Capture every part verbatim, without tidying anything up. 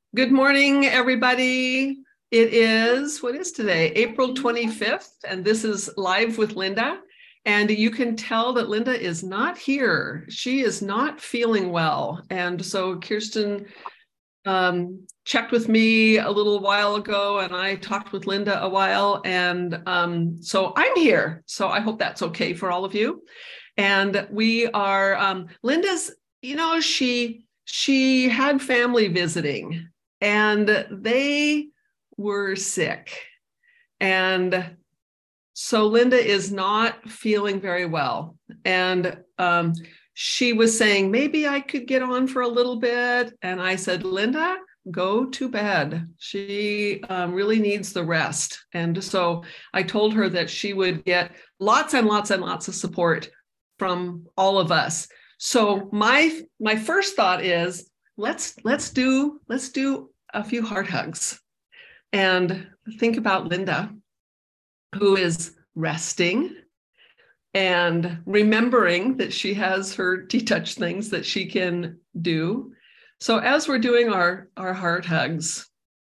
Good morning, everybody. It is, what is today? April twenty-fifth, and this is Live with Linda. And you can tell that Linda is not here. She is not feeling well. And so Kirsten um, checked with me a little while ago, and I talked with Linda a while. And um, so I'm here. So I hope that's okay for all of you. And we are, um, Linda's, you know, she she had family visiting. And they were sick. And so Linda is not feeling very well. And um, she was saying, maybe I could get on for a little bit. And I said, Linda, go to bed. She um, really needs the rest. And so I told her that she would get lots and lots and lots of support from all of us. So my my first thought is, Let's let's do let's do a few heart hugs and think about Linda, who is resting and remembering that she has her T-Touch things that she can do. So as we're doing our, our heart hugs,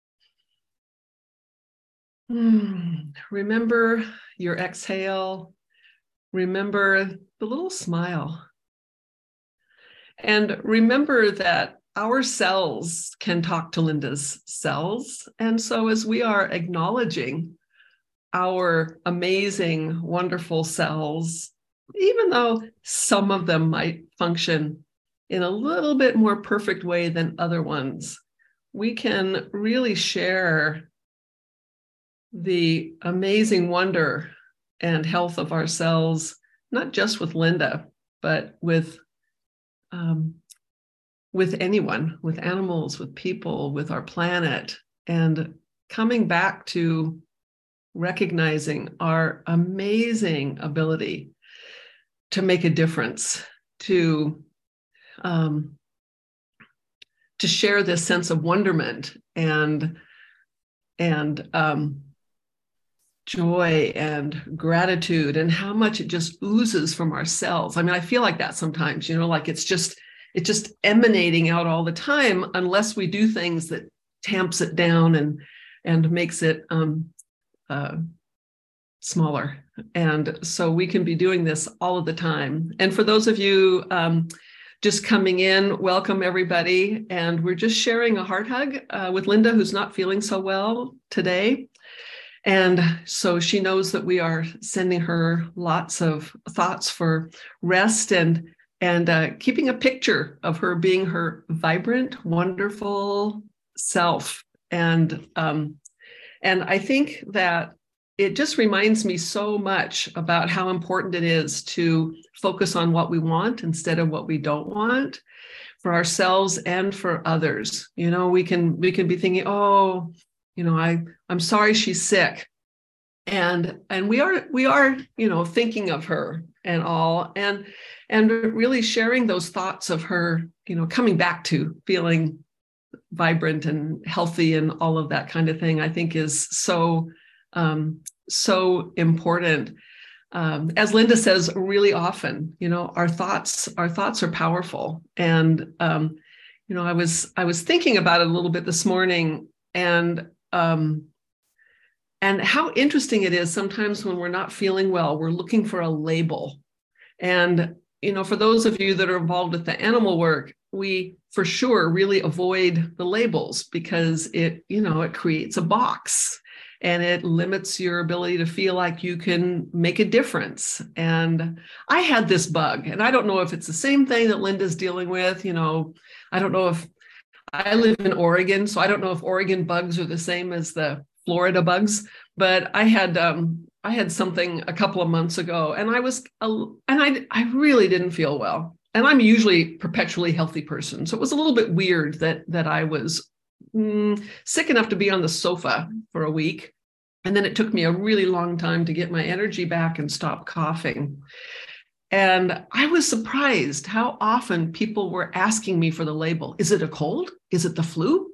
hmm, remember your exhale, remember the little smile, and remember that our cells can talk to Linda's cells. And so as we are acknowledging our amazing, wonderful cells, even though some of them might function in a little bit more perfect way than other ones, we can really share the amazing wonder and health of our cells, not just with Linda, but with um, with anyone, with animals, with people, with our planet, and coming back to recognizing our amazing ability to make a difference, to, um, to share this sense of wonderment and, and um, joy and gratitude, and how much it just oozes from our cells. I mean, I feel like that sometimes, you know, like it's just, it's just emanating out all the time, unless we do things that tamps it down and and makes it um, uh, smaller. And so we can be doing this all of the time. And for those of you um, just coming in, welcome everybody. And we're just sharing a heart hug uh, with Linda, who's not feeling so well today. And so she knows that we are sending her lots of thoughts for rest and And uh, keeping a picture of her being her vibrant, wonderful self. And, um, and I think that it just reminds me so much about how important it is to focus on what we want instead of what we don't want, for ourselves and for others. You know, we can we can be thinking, oh, you know, I I'm sorry she's sick. And and we are we are, you know, thinking of her and all, and and really sharing those thoughts of her, you know, coming back to feeling vibrant and healthy and all of that kind of thing, I think is so um, so important. Um, as Linda says really often, you know, our thoughts our thoughts are powerful. And um, you know, I was I was thinking about it a little bit this morning, and um, and how interesting it is sometimes when we're not feeling well, we're looking for a label. And, you know, for those of you that are involved with the animal work, we for sure really avoid the labels, because it, you know, it creates a box and it limits your ability to feel like you can make a difference. And I had this bug, and I don't know if it's the same thing that Linda's dealing with. You know, I don't know if I live in Oregon, so I don't know if Oregon bugs are the same as the Florida bugs, but I had um, I had something a couple of months ago, and I was and I I really didn't feel well. And I'm usually a perpetually healthy person, so it was a little bit weird that that I was mm, sick enough to be on the sofa for a week, and then it took me a really long time to get my energy back and stop coughing. And I was surprised how often people were asking me for the label. Is it a cold? Is it the flu?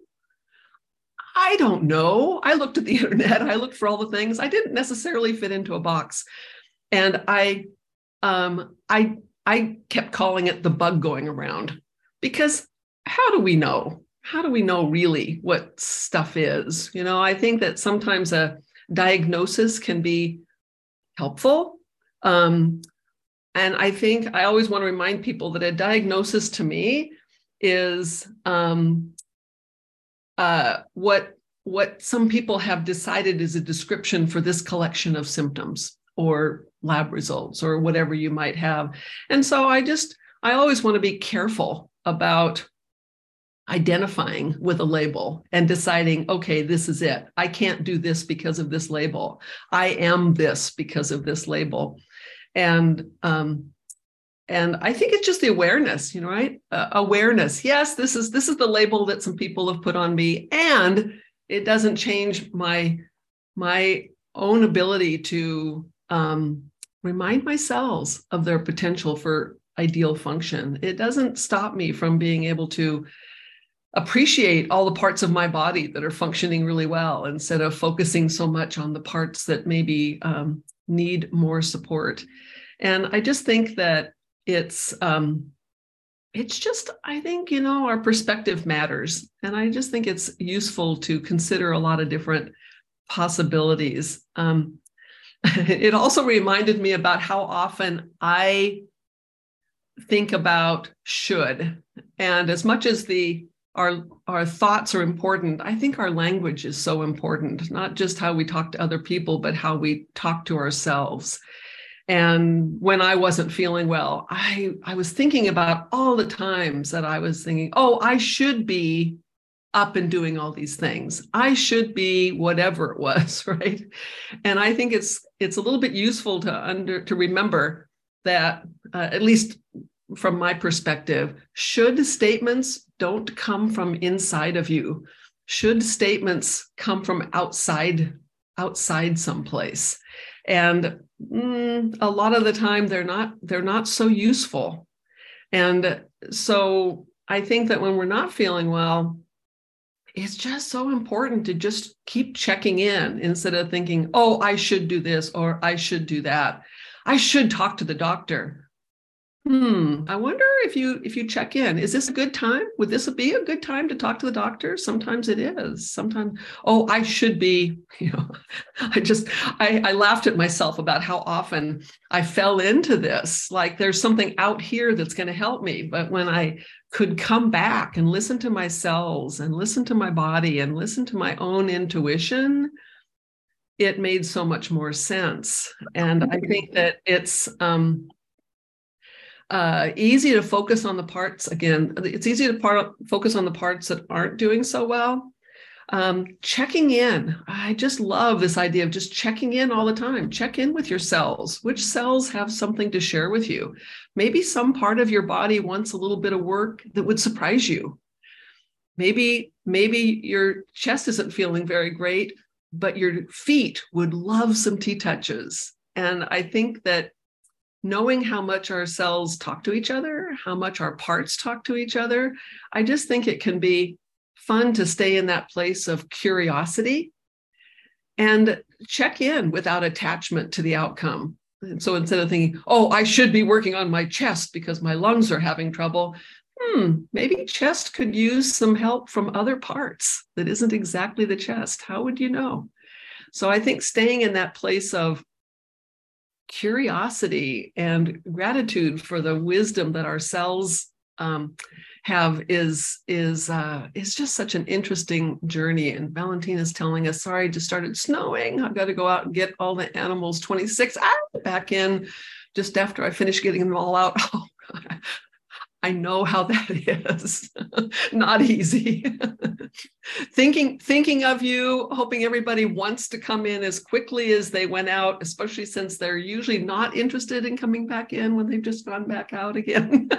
I don't know. I looked at the internet. I looked for all the things. I didn't necessarily fit into a box. And I, um, I, I kept calling it the bug going around, because how do we know? how do we know really what stuff is? You know, I think that sometimes a diagnosis can be helpful. Um, and I think I always want to remind people that a diagnosis to me is um, uh, what, what some people have decided is a description for this collection of symptoms or lab results or whatever you might have. And so I just, I always want to be careful about identifying with a label and deciding, okay, this is it. I can't do this because of this label. I am this because of this label. And um, and I think it's just the awareness, you know, right? Uh, awareness. Yes, this is this is the label that some people have put on me, and it doesn't change my my own ability to um, remind my cells of their potential for ideal function. It doesn't stop me from being able to appreciate all the parts of my body that are functioning really well instead of focusing so much on the parts that maybe um, need more support. And I just think that it's um, it's just, I think, you know, our perspective matters. And I just think it's useful to consider a lot of different possibilities. Um, it also reminded me about how often I think about should. And as much as the Our, our thoughts are important, I think our language is so important, not just how we talk to other people, but how we talk to ourselves. And when I wasn't feeling well, I, I was thinking about all the times that I was thinking, oh, I should be up and doing all these things. I should be whatever it was, right? And I think it's it's a little bit useful to under to remember that, uh, at least from my perspective, should statements don't come from inside of you. Should statements come from outside, outside someplace. And mm, a lot of the time they're not, they're not so useful. And so I think that when we're not feeling well, it's just so important to just keep checking in instead of thinking, oh, I should do this or I should do that. I should talk to the doctor. Hmm. I wonder if you if you check in, is this a good time? Would this be a good time to talk to the doctor? Sometimes it is. Sometimes, oh, I should be, you know, I just, I, I laughed at myself about how often I fell into this. Like there's something out here that's going to help me. But when I could come back and listen to my cells and listen to my body and listen to my own intuition, it made so much more sense. And I think that it's, um, Uh, easy to focus on the parts. Again, it's easy to part, focus on the parts that aren't doing so well. Um, checking in. I just love this idea of just checking in all the time. Check in with your cells. Which cells have something to share with you? Maybe some part of your body wants a little bit of work that would surprise you. Maybe, maybe your chest isn't feeling very great, but your feet would love some T-touches. And I think that knowing how much our cells talk to each other, how much our parts talk to each other, I just think it can be fun to stay in that place of curiosity and check in without attachment to the outcome. And so instead of thinking, oh, I should be working on my chest because my lungs are having trouble, hmm, maybe chest could use some help from other parts that isn't exactly the chest. How would you know? So I think staying in that place of curiosity and gratitude for the wisdom that our cells um, have is is uh, is just such an interesting journey. And Valentina's telling us, sorry, it just started snowing. I've got to go out and get all the animals, twenty-six, ah, back in just after I finish getting them all out. Oh, God. I know how that is. Not easy. thinking, thinking of you, hoping everybody wants to come in as quickly as they went out, especially since they're usually not interested in coming back in when they've just gone back out again.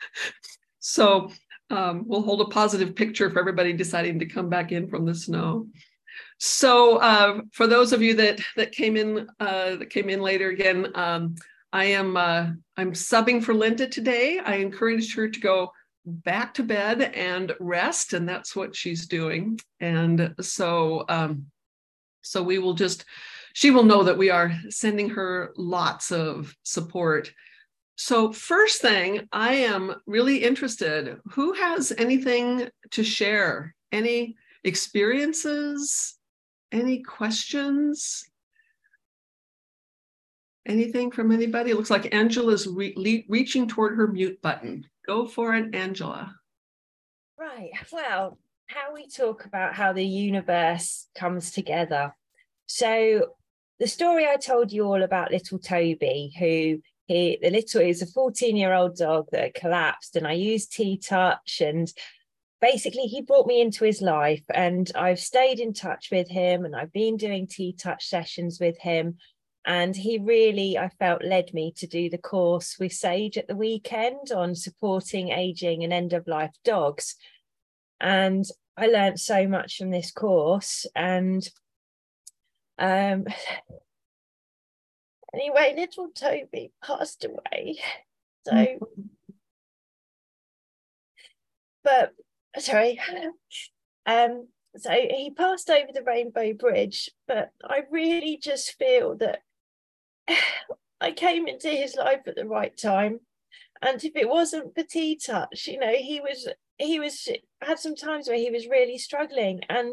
So um, we'll hold a positive picture for everybody deciding to come back in from the snow. So uh, for those of you that that came in uh, that came in later again, um, I am uh, I'm subbing for Linda today. I encouraged her to go back to bed and rest, and that's what she's doing. And so, um, so we will just, she will know that we are sending her lots of support So first thing, I am really interested. Who has anything to share? Any experiences? Any questions? Anything from anybody? It looks like Angela's re- le- reaching toward her mute button. Go for it, Angela. Right. Well, how we talk about how the universe comes together. So the story I told you all about little Toby, who he, the little, is a fourteen year old dog that collapsed, and I used T-Touch, and basically he brought me into his life, and I've stayed in touch with him, and I've been doing T-Touch sessions with him. And he really, I felt, led me to do the course with Sage at the weekend on supporting aging and end-of-life dogs. And I learned so much from this course. And um, anyway, little Toby passed away. So, but, sorry. Um, so he passed over the Rainbow Bridge, but I really just feel that I came into his life at the right time, and if it wasn't for T-Touch, you know, he was he was had some times where he was really struggling, and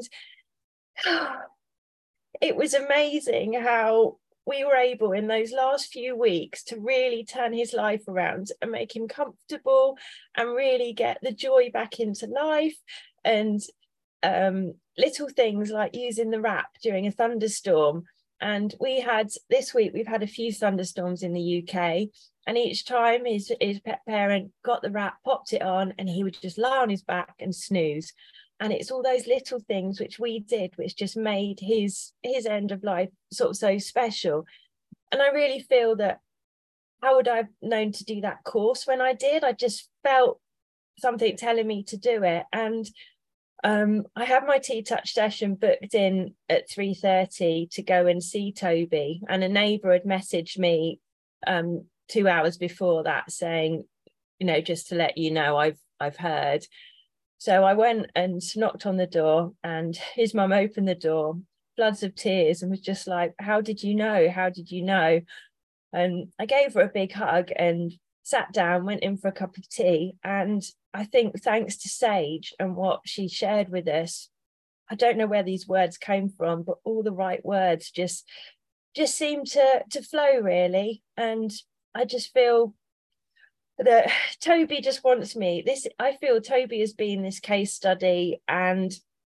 it was amazing how we were able in those last few weeks to really turn his life around and make him comfortable and really get the joy back into life. And um, little things like using the wrap during a thunderstorm. And we had, this week, we've had a few thunderstorms in the U K, and each time his, his pet parent got the wrap, popped it on, and he would just lie on his back and snooze. And it's all those little things which we did, which just made his, his end of life sort of so special. And I really feel that, how would I have known to do that course when I did? I just felt something telling me to do it. And Um, I had my T-Touch session booked in at three thirty to go and see Toby, and a neighbour had messaged me um, two hours before that saying, you know, just to let you know, I've I've heard. So I went and knocked on the door, and his mum opened the door, floods of tears, and was just like, how did you know? How did you know? And I gave her a big hug and sat down, went in for a cup of tea. And I think thanks to Sage and what she shared with us, I don't know where these words came from, but all the right words just just seemed to to flow, really. And I just feel that Toby just wants me. This, I feel Toby has been this case study, and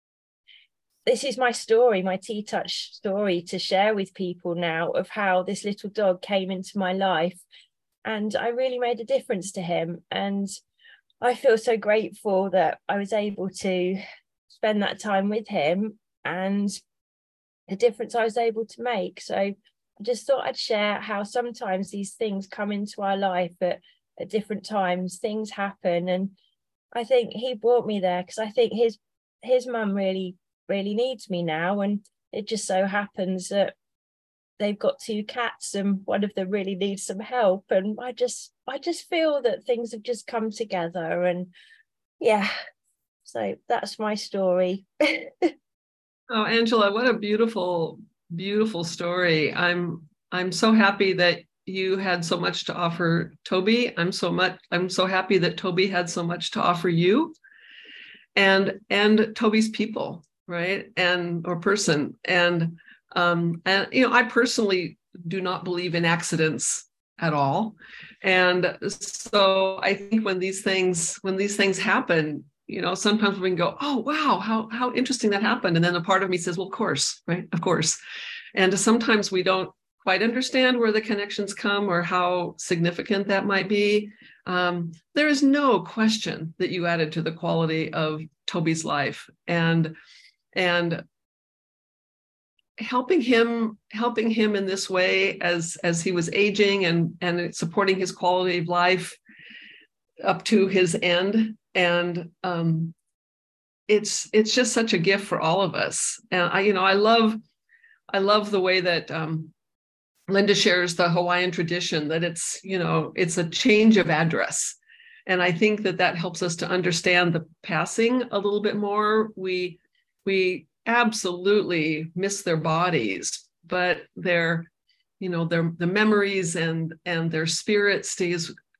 this is my story, my T-Touch story, to share with people now of how this little dog came into my life, and I really made a difference to him. And I feel so grateful that I was able to spend that time with him and the difference I was able to make. So I just thought I'd share how sometimes these things come into our life at, at different times. Things happen, and I think he brought me there because I think his his mum really really needs me now, and it just so happens that they've got two cats and one of them really needs some help, and I just I just feel that things have just come together. And yeah, so that's my story. Oh, Angela, what a beautiful, beautiful story. I'm I'm so happy that you had so much to offer Toby. I'm so much I'm so happy that Toby had so much to offer you and and Toby's people, right? And or person. And um, and you know, I personally do not believe in accidents at all. And so I think when these things, when these things happen, you know, sometimes we can go, oh, wow, how, how interesting that happened. And then a part of me says, well, of course, right? Of course. And sometimes we don't quite understand where the connections come or how significant that might be. Um, there is no question that you added to the quality of Toby's life, and, and helping him, helping him in this way as, as he was aging and, and supporting his quality of life up to his end. And um, it's it's just such a gift for all of us. And I, you know, I love I love the way that um, Linda shares the Hawaiian tradition, that it's, you know, it's a change of address. And I think that that helps us to understand the passing a little bit more. We we absolutely miss their bodies, but their, you know, their the memories and and their spirit stays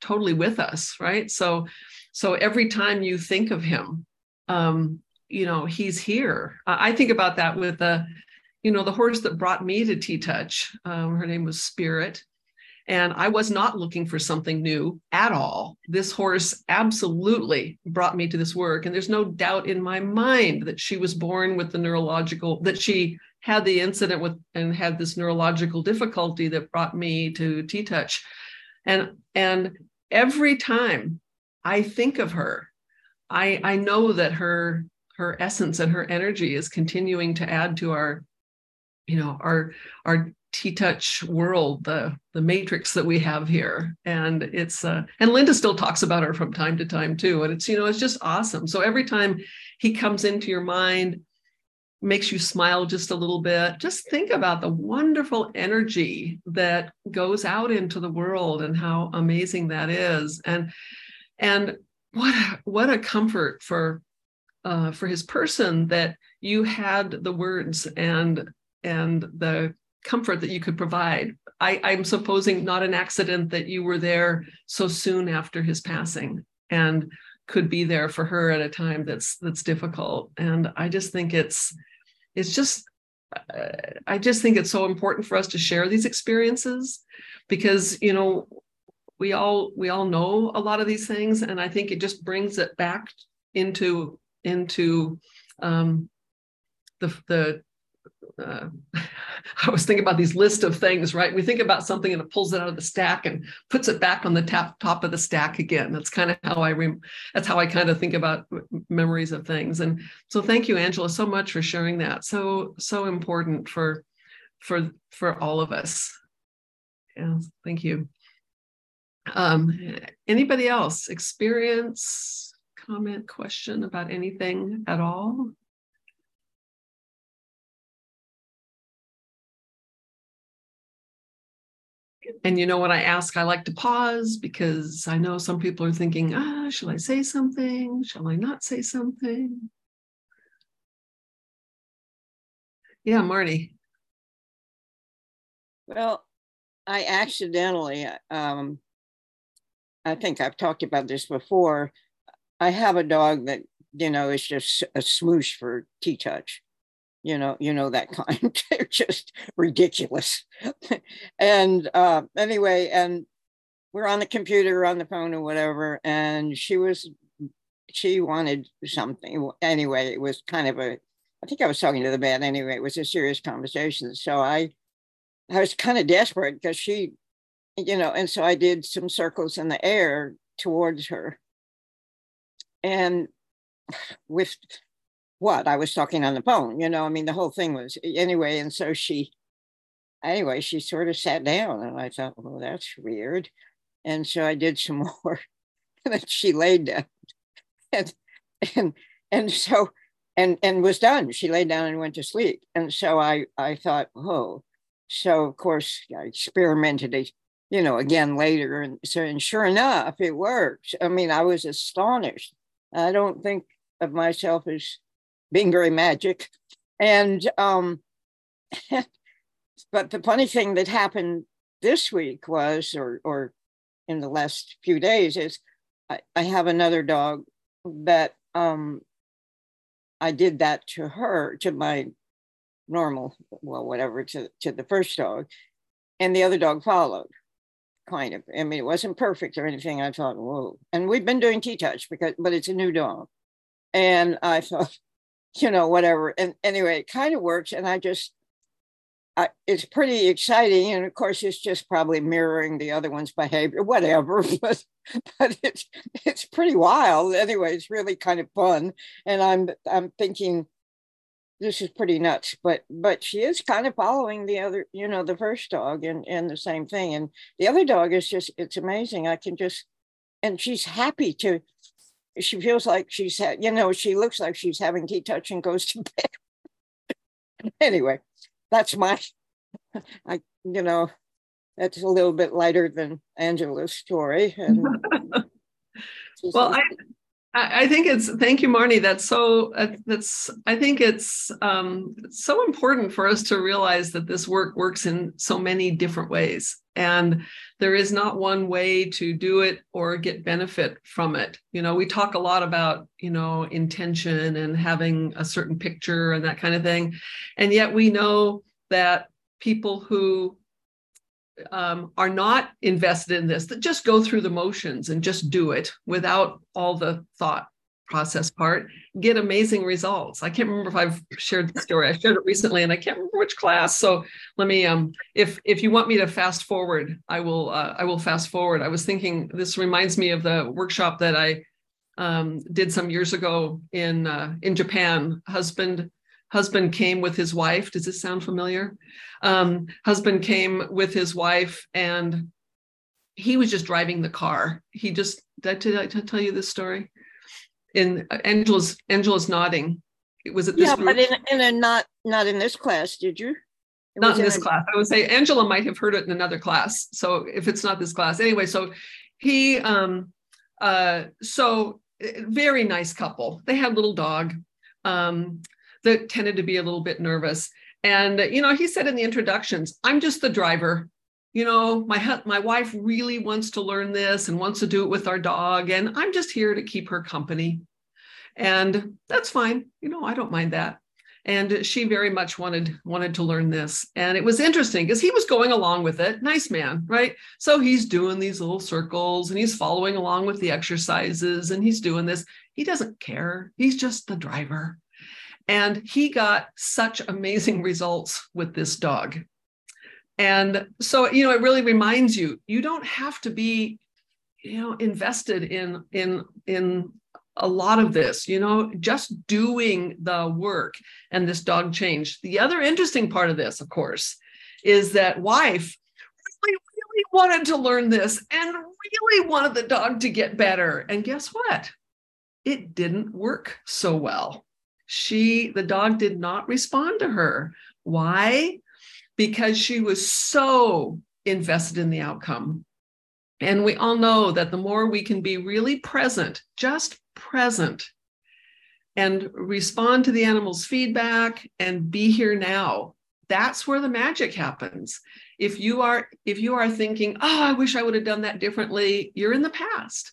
totally with us, right? So, so every time you think of him, um, you know, he's here. I think about that with the, you know, the horse that brought me to T-Touch. Um, her name was Spirit. And I was not looking for something new at all. This horse absolutely brought me to this work. And there's no doubt in my mind that she was born with the neurological, that she had the incident with and had this neurological difficulty that brought me to T-Touch. And, and every time I think of her, I, I know that her, her essence and her energy is continuing to add to our, you know, our, our T-Touch world, the the matrix that we have here. And it's uh, and Linda still talks about her from time to time too. And it's, you know, it's just awesome. So every time he comes into your mind, makes you smile just a little bit, just think about the wonderful energy that goes out into the world and how amazing that is. And and what a, what a comfort for uh, for his person that you had the words and and the comfort that you could provide. I, I'm supposing not an accident that you were there so soon after his passing and could be there for her at a time that's that's difficult. And I just think it's it's just uh, I just think it's so important for us to share these experiences because, you know, we all we all know a lot of these things, and I think it just brings it back into into um, the the Uh, I was thinking about these list of things, right? We think about something and it pulls it out of the stack and puts it back on the top, top of the stack again. That's kind of how I rem- that's how I kind of think about memories of things. And so thank you, Angela, so much for sharing that. So, so important for, for, for all of us. Yeah, thank you. Um, anybody else? Experience, comment, question about anything at all? And you know, when I ask, I like to pause because I know some people are thinking, ah, shall I say something? Shall I not say something? Yeah, Marty. Well, I accidentally, um, I think I've talked about this before. I have a dog that, you know, is just a smoosh for T-Touch. You know, you know that kind. They're just ridiculous. and uh, anyway, and we're on the computer, on the phone, or whatever. And she was, she wanted something. Anyway, it was kind of a, I think I was talking to the man anyway. It was a serious conversation. So I, I was kind of desperate because she, you know, and so I did some circles in the air towards her. And with what I was talking on the phone, you know, I mean, the whole thing was anyway. And so she, anyway, she sort of sat down and I thought, well, that's weird. And so I did some more and then she laid down and, and, and so, and, and was done. She laid down and went to sleep. And so I, I thought, oh, so of course I experimented, you know, again later. And so, and sure enough, it works. I mean, I was astonished. I don't think of myself as being very magic. And, um, but the funny thing that happened this week was, or, or in the last few days is I, I have another dog that, um, I did that to her, to my normal, well, whatever, to, to the first dog. And the other dog followed, kind of. I mean, it wasn't perfect or anything. I thought, whoa. And we've been doing T-Touch, because, but it's a new dog. And I thought, you know, whatever. And anyway, it kind of works. And I just, I, it's pretty exciting. And of course, it's just probably mirroring the other one's behavior, whatever. But, but it's, it's pretty wild. Anyway, it's really kind of fun. And I'm, I'm thinking, this is pretty nuts, but, but she is kind of following the other, you know, the first dog and, and the same thing. And the other dog is just, it's amazing. I can just, and she's happy to, she feels like she's had, you know, she looks like she's having T-Touch and goes to bed. Anyway, that's my, I, you know, that's a little bit lighter than Angela's story. And well, I, I, I think it's, thank you, Marnie. That's so, uh, that's, I think it's um, so important for us to realize that this work works in so many different ways. And there is not one way to do it or get benefit from it. You know, we talk a lot about, you know, intention and having a certain picture and that kind of thing. And yet we know that people who um, are not invested in this, that just go through the motions and just do it without all the thought process part, get amazing results. I can't remember if I've shared the story. I shared it recently and I can't remember which class. So let me, um, if if you want me to fast forward, I will, uh, I will fast forward. I was thinking, this reminds me of the workshop that I um, did some years ago in, uh, in Japan. Husband, husband came with his wife. Does this sound familiar? Um, husband came with his wife and he was just driving the car. He just, did I, did I tell you this story? In Angela's, Angela's nodding. Was it this Yeah, group? but in, in a not not in this class, did you? It not in this in a... class. I would say Angela might have heard it in another class. So if it's not this class, anyway. So he, um, uh, so very nice couple. They had a little dog um, that tended to be a little bit nervous. And you know, he said in the introductions, "I'm just the driver. You know, my my wife really wants to learn this and wants to do it with our dog, and I'm just here to keep her company. And that's fine. You know, I don't mind that." And she very much wanted wanted to learn this. And it was interesting because he was going along with it. Nice man, right? So he's doing these little circles and he's following along with the exercises and he's doing this. He doesn't care. He's just the driver. And he got such amazing results with this dog. And so, you know, it really reminds you, you don't have to be, you know, invested in, in, in a lot of this, you know, just doing the work. And this dog changed. The other interesting part of this, of course, is that wife really, really wanted to learn this and really wanted the dog to get better. And guess what? It didn't work so well. She, the dog did not respond to her. Why? Because she was so invested in the outcome. And we all know that the more we can be really present, just present, and respond to the animal's feedback and be here now, that's where the magic happens. If you are, if you are thinking, "Oh, I wish I would have done that differently," you're in the past.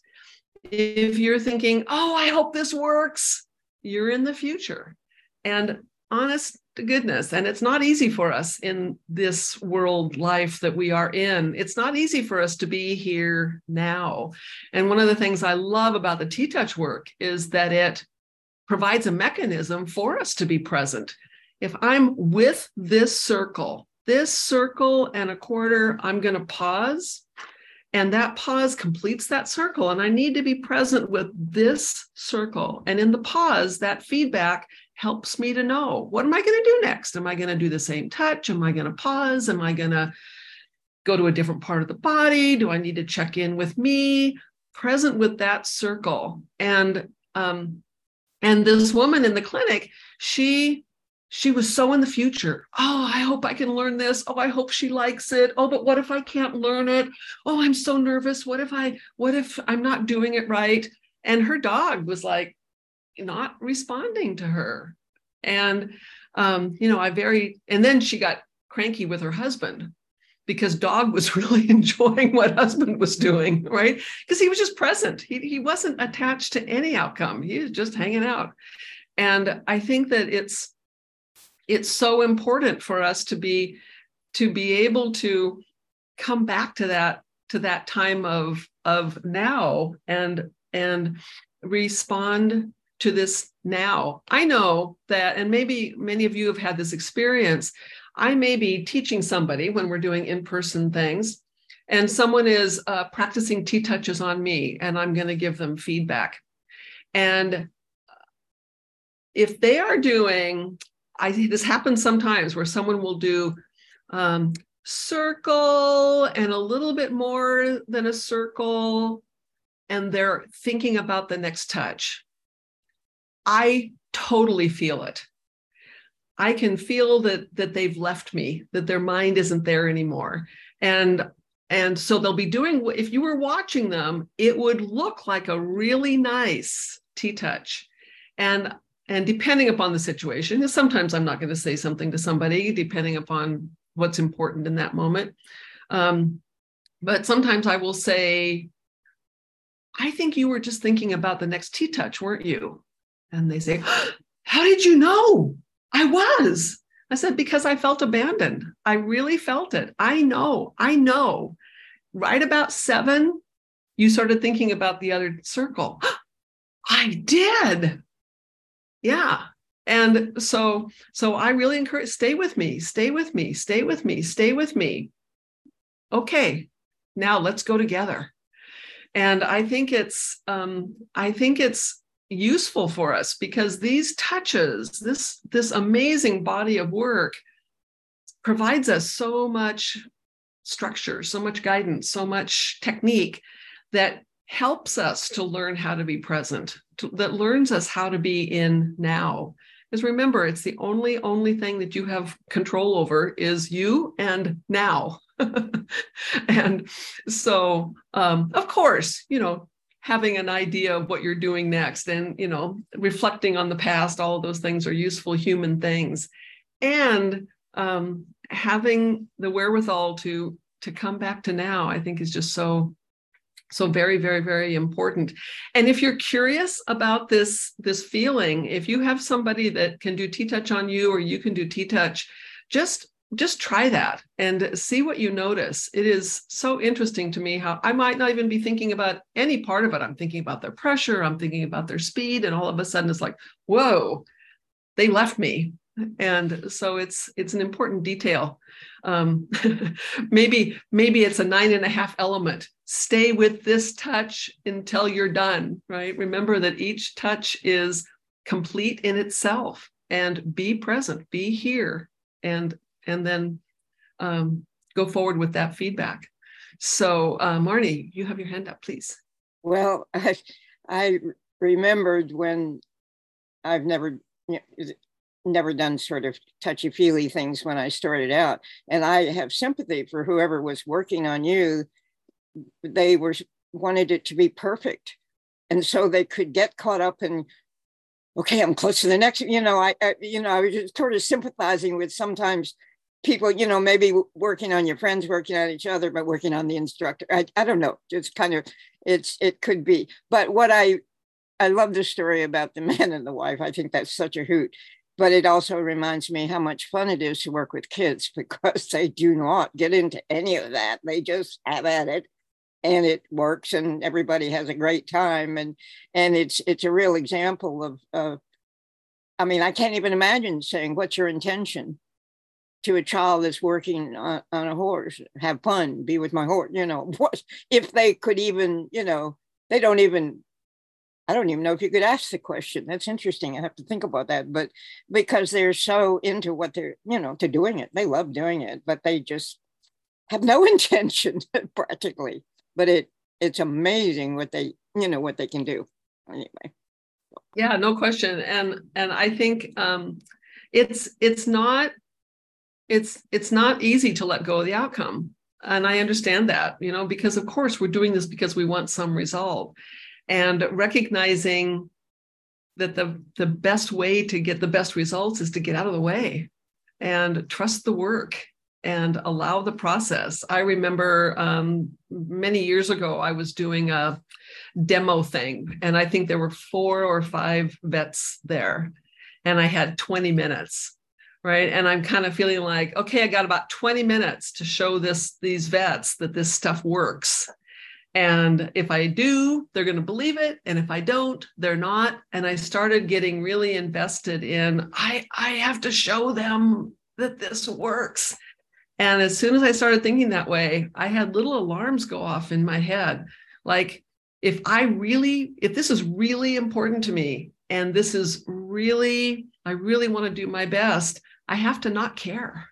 If you're thinking, "Oh, I hope this works," you're in the future. And honest to goodness, and it's not easy for us in this world life that we are in. It's not easy for us to be here now. And one of the things I love about the T-Touch work is that it provides a mechanism for us to be present. If I'm with this circle, this circle and a quarter, I'm going to pause. And that pause completes that circle. And I need to be present with this circle. And in the pause, that feedback helps me to know, what am I going to do next? Am I going to do the same touch? Am I going to pause? Am I going to go to a different part of the body? Do I need to check in with me? Present with that circle. And, um, and this woman in the clinic, she She was so in the future. "Oh, I hope I can learn this. Oh, I hope she likes it. Oh, but what if I can't learn it? Oh, I'm so nervous. What if I, what if I'm not doing it right?" And her dog was like not responding to her. And, um, you know, I very, and then she got cranky with her husband because dog was really enjoying what husband was doing, right? Because he was just present. He, he wasn't attached to any outcome. He was just hanging out. And I think that it's, it's so important for us to be to be able to come back to that to that time of of now and and respond to this now. I know that, and maybe many of you have had this experience. I may be teaching somebody when we're doing in-person things, and someone is uh, practicing T-touches on me, and I'm going to give them feedback. And if they are doing, I think this happens sometimes where someone will do um, circle and a little bit more than a circle, and they're thinking about the next touch. I totally feel it. I can feel that, that they've left me, that their mind isn't there anymore. And, and so they'll be doing, if you were watching them, it would look like a really nice T-touch. And, and depending upon the situation, sometimes I'm not going to say something to somebody, depending upon what's important in that moment. Um, but sometimes I will say, I think you were just thinking about the next T-touch, weren't you? And they say, how did you know? I was. I said, because I felt abandoned. I really felt it. I know, I know. Right about seven, you started thinking about the other circle. I did. Yeah. And so, so I really encourage, stay with me, stay with me, stay with me, stay with me. Okay, now let's go together. And I think it's, um, I think it's useful for us because these touches, this, this amazing body of work provides us so much structure, so much guidance, so much technique that helps us to learn how to be present, to, that learns us how to be in now. Because remember, it's the only, only thing that you have control over is you and now. And so, um, of course, you know, having an idea of what you're doing next and, you know, reflecting on the past, all of those things are useful human things. And um, having the wherewithal to, to come back to now, I think is just so, so very, very, very important. And if you're curious about this, this feeling, if you have somebody that can do T-touch on you or you can do T-touch, just Just try that and see what you notice. It is so interesting to me how I might not even be thinking about any part of it. I'm thinking about their pressure, I'm thinking about their speed, and all of a sudden it's like, whoa, they left me. And so it's it's an important detail. Um, maybe, maybe it's a nine and a half element. Stay with this touch until you're done, right? Remember that each touch is complete in itself, and be present, be here, and and then um, go forward with that feedback. So uh, Marnie, you have your hand up, please. Well, I, I remembered when I've never, you know, never done sort of touchy-feely things when I started out. And I have sympathy for whoever was working on you. They were wanted it to be perfect. And so they could get caught up in, okay, I'm close to the next, you know, I, I you know, I was just sort of sympathizing with sometimes people, you know, maybe working on your friends, working on each other, but working on the instructor. I, I don't know. It's kind of, it's, it could be. But what I, I love the story about the man and the wife. I think that's such a hoot. But it also reminds me how much fun it is to work with kids, because they do not get into any of that. They just have at it and it works and everybody has a great time. And, and it's, it's a real example of, of, I mean, I can't even imagine saying, what's your intention to a child that's working on, on a horse? Have fun, be with my horse, you know, what if they could even, you know, they don't even, I don't even know if you could ask the question. That's interesting. I have to think about that. But because they're so into what they're, you know, to doing it, they love doing it, but they just have no intention practically. But it it's amazing what they, you know, what they can do. Anyway. Yeah, no question. And and I think um, it's it's not it's it's not easy to let go of the outcome. And I understand that, you know, because of course we're doing this because we want some result. And recognizing that the, the best way to get the best results is to get out of the way and trust the work and allow the process. I remember um, many years ago, I was doing a demo thing, and I think there were four or five vets there, and I had twenty minutes, right? And I'm kind of feeling like, okay, I got about twenty minutes to show this these vets that this stuff works. And if I do, they're going to believe it. And if I don't, they're not. And I started getting really invested in, I, I have to show them that this works. And as soon as I started thinking that way, I had little alarms go off in my head. Like, if I really, if this is really important to me, and this is really, I really want to do my best, I have to not care.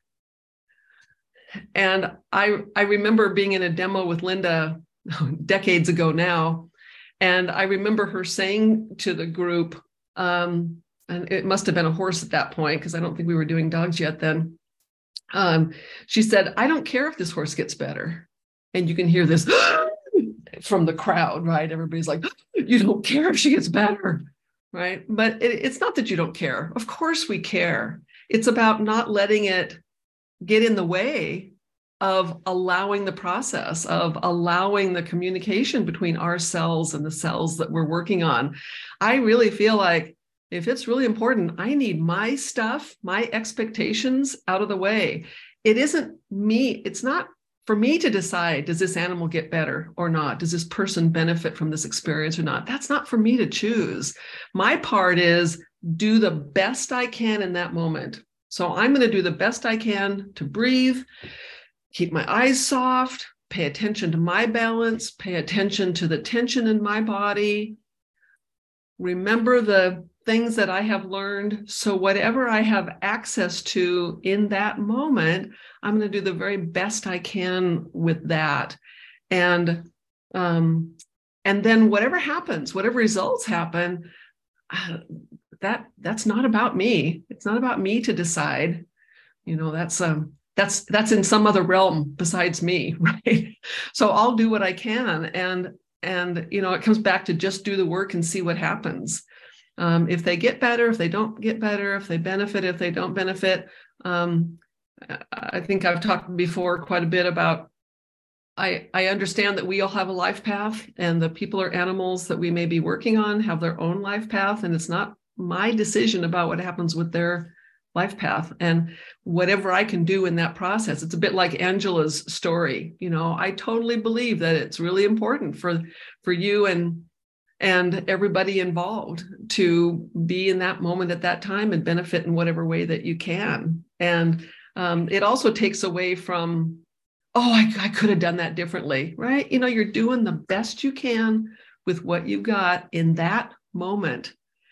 And I, I remember being in a demo with Linda decades ago now. And I remember her saying to the group, um, and it must have been a horse at that point, because I don't think we were doing dogs yet then. Um, she said, I don't care if this horse gets better. And you can hear this from the crowd, right? Everybody's like, you don't care if she gets better. right? But it, it's not that you don't care. Of course we care. It's about not letting it get in the way of allowing the process, of allowing the communication between our cells and the cells that we're working on. I really feel like if it's really important, I need my stuff, my expectations out of the way. It isn't me. It's not for me to decide, does this animal get better or not? Does this person benefit from this experience or not? That's not for me to choose. My part is do the best I can in that moment. So I'm going to do the best I can to breathe, keep my eyes soft, pay attention to my balance, pay attention to the tension in my body, remember the things that I have learned. So whatever I have access to in that moment, I'm going to do the very best I can with that. And, um, and then whatever happens, whatever results happen, uh, that that's not about me. It's not about me to decide. You know, that's um, that's that's in some other realm besides me, right? So I'll do what I can, and and you know, it comes back to just do the work and see what happens. Um, if they get better, if they don't get better, if they benefit, if they don't benefit. Um, I think I've talked before quite a bit about. I, I understand that we all have a life path, and the people or animals that we may be working on have their own life path, and it's not my decision about what happens with their life path. And whatever I can do in that process, it's a bit like Angela's story. You know, I totally believe that it's really important for, for you and, and everybody involved to be in that moment at that time and benefit in whatever way that you can. And um, it also takes away from, oh, I, I could have done that differently, right? You know, you're doing the best you can with what you got in that moment.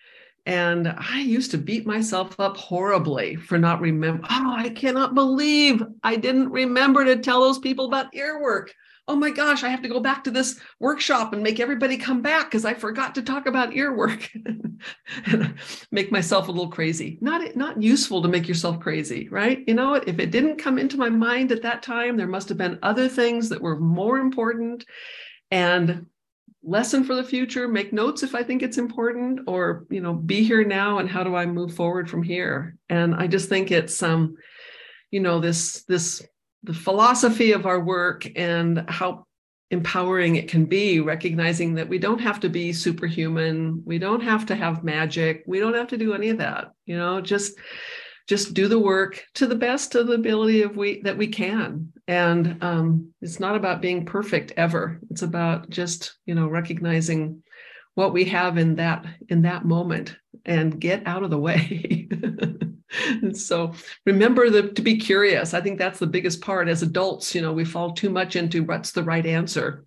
And I used to beat myself up horribly for not remember. Oh, I cannot believe I didn't remember to tell those people about ear work. Oh my gosh, I have to go back to this workshop and make everybody come back because I forgot to talk about ear work. And make myself a little crazy. Not, not useful to make yourself crazy, right? You know what? If it didn't come into my mind at that time, there must have been other things that were more important. And lesson for the future, make notes if I think it's important, or, you know, be here now and how do I move forward from here? And I just think it's, um, you know, this, this, the philosophy of our work and how empowering it can be, recognizing that we don't have to be superhuman. We don't have to have magic. We don't have to do any of that, you know, just, just do the work to the best of the ability of we that we can. And um, it's not about being perfect ever. It's about just, you know, recognizing what we have in that in that moment and get out of the way. And so remember the, to be curious. I think that's the biggest part. As adults, you know, we fall too much into what's the right answer.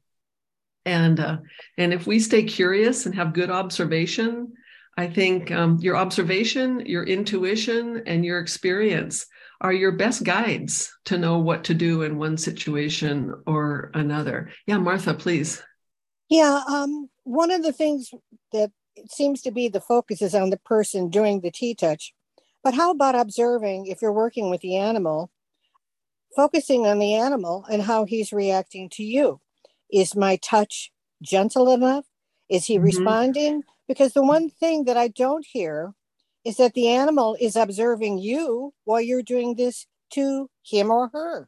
And uh, and if we stay curious and have good observation, I think um, your observation, your intuition, and your experience are your best guides to know what to do in one situation or another. Yeah, Martha, please. Yeah, um, one of the things that it seems to be the focus is on the person doing the T-touch. But how about observing, if you're working with the animal, focusing on the animal and how he's reacting to you? Is my touch gentle enough? Is he mm-hmm. responding? Because the one thing that I don't hear is that the animal is observing you while you're doing this to him or her.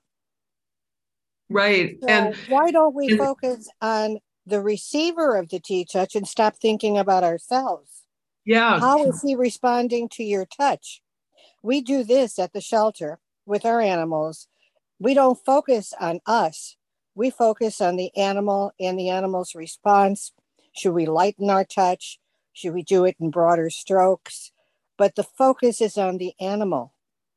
Right. So and why don't we and, focus on the receiver of the T-touch and stop thinking about ourselves? Yeah. How is he responding to your touch? We do this at the shelter with our animals. We don't focus on us. We focus on the animal and the animal's response. Should we lighten our touch? Should we do it in broader strokes? But the focus is on the animal.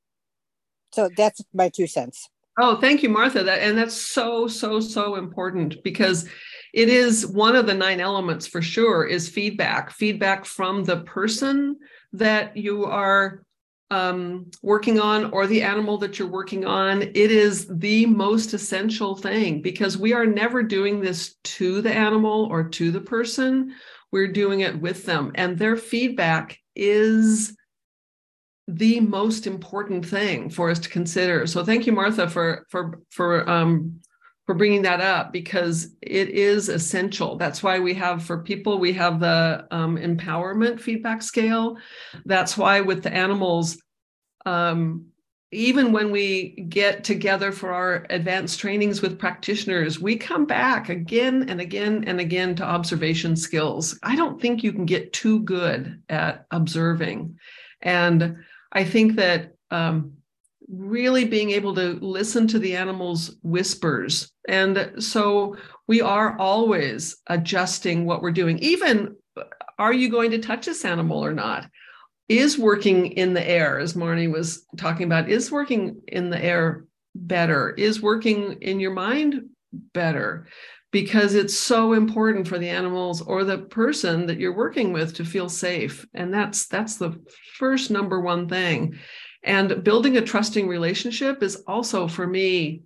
So that's my two cents. Oh, thank you, Martha. That, and that's so, so, so important, because it is one of the nine elements for sure is feedback, feedback from the person that you are um, working on or the animal that you're working on. It is the most essential thing, because we are never doing this to the animal or to the person. We're doing it with them, and their feedback is the most important thing for us to consider. So thank you, Martha, for for for um, for bringing that up, because it is essential. That's why we have, for people, we have the um, empowerment feedback scale. That's why with the animals, um, even when we get together for our advanced trainings with practitioners, we come back again and again and again to observation skills. I don't think you can get too good at observing. And I think that um, really being able to listen to the animals' whispers. And so we are always adjusting what we're doing. Even, are you going to touch this animal or not? Is working in the air, as Marnie was talking about, is working in the air better? Is working in your mind better? Because it's so important for the animals or the person that you're working with to feel safe. And that's that's the first number one thing. And building a trusting relationship is also, for me,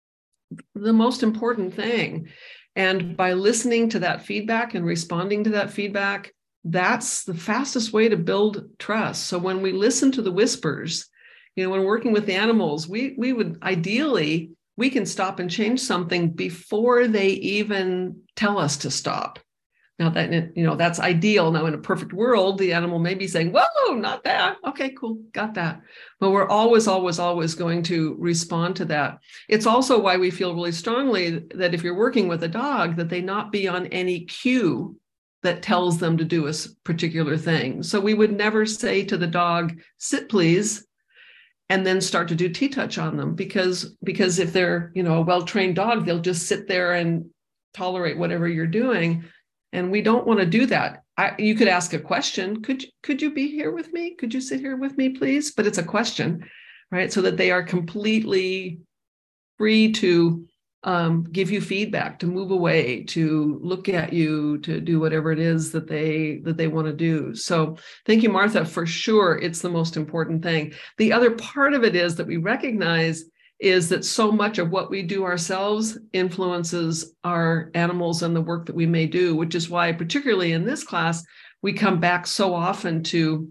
the most important thing. And by listening to that feedback and responding to that feedback, that's the fastest way to build trust. So when we listen to the whispers, you know, when working with the animals, we we would ideally, we can stop and change something before they even tell us to stop. Now that, you know, that's ideal. Now in a perfect world, the animal may be saying, whoa, not that. Okay, cool, got that. But we're always, always, always going to respond to that. It's also why we feel really strongly that if you're working with a dog, that they not be on any cue that tells them to do a particular thing. So we would never say to the dog, sit please, and then start to do T-touch on them, because, because if they're, you know, a well-trained dog, they'll just sit there and tolerate whatever you're doing. And we don't want to do that. I, you could ask a question. Could, could you be here with me? Could you sit here with me, please? But it's a question, right? So that they are completely free to Um, give you feedback, to move away, to look at you, to do whatever it is that they that they want to do. So thank you, Martha, for sure. It's the most important thing. The other part of it is that we recognize is that so much of what we do ourselves influences our animals and the work that we may do, which is why, particularly in this class, we come back so often to